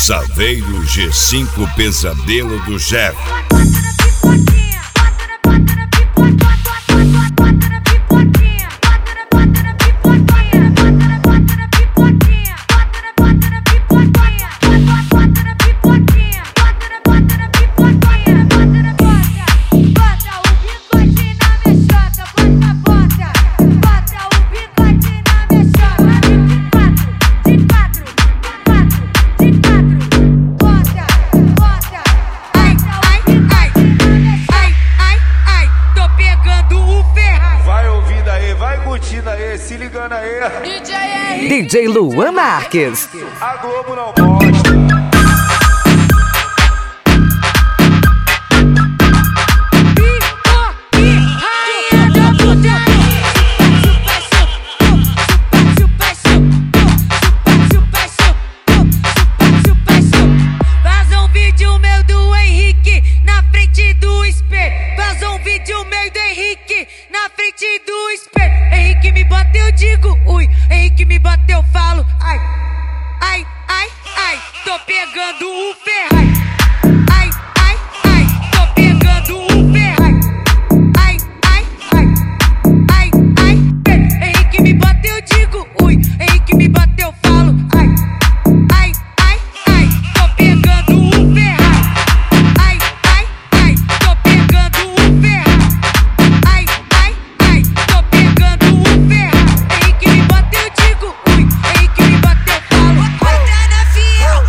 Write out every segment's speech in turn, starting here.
Saveiro G5 Pesadelo do Jeff. Se ligando aí, DJ Luan Marques. A Globo não mostra. Vaza um vídeo meu do Henrique na frente do espelho. Vaza um vídeo meu do Henrique na frente do espelho. Henrique me bota, eu digo ui. Henrique me bota, eu falo ai. Ai, ai, ai, tô pegando o Ferrari. Ai, ai, ai, tô pegando o Ferrari. Ai, ai, ai, ai, ai. Henrique me bota, eu digo ui. Henrique me bota, eu falo ai. Ai, ai, ai, tô pegando o Ferrari. Ai, ai, ai, tô pegando o Ferrari. Ai, ai, ai, tô pegando o Ferrari. Henrique me bota, eu digo ui. Henrique me bota, eu falo bota na fiel,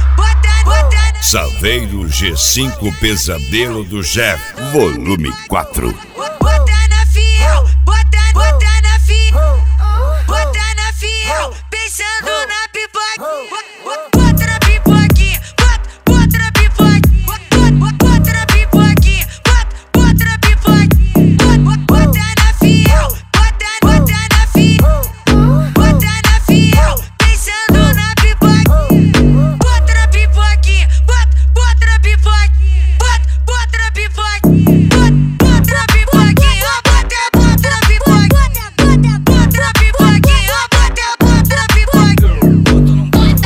bota na Saveiro G5 Pesadelo do Jeff, volume 4. bota na fiel, bota na fiel, bota na fiel, pensando na pipoca. Bota na pipoquinha, bota na pipoquinha, bota na pipoquinha, bota na pipoquinha. Bota na fiel, bota na fiel, bota na fiel, pensando na pipoquinha. Bota na pipoquinha, bota na pipoquinha, bota na pipoquinha, bota na pipoquinha, bota na pipoquinha, bota na pipoquinha, bota na pipoquinha.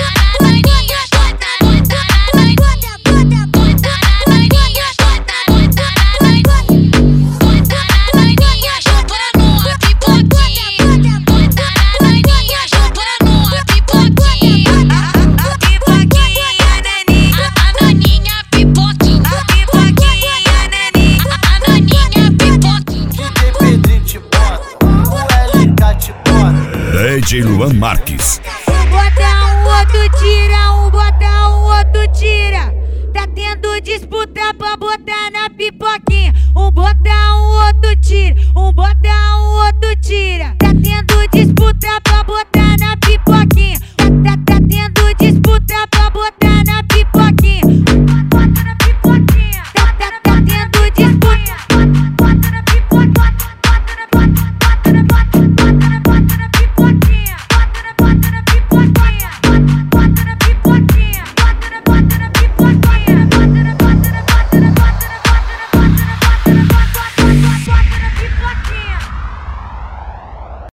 DJ Luan Marques.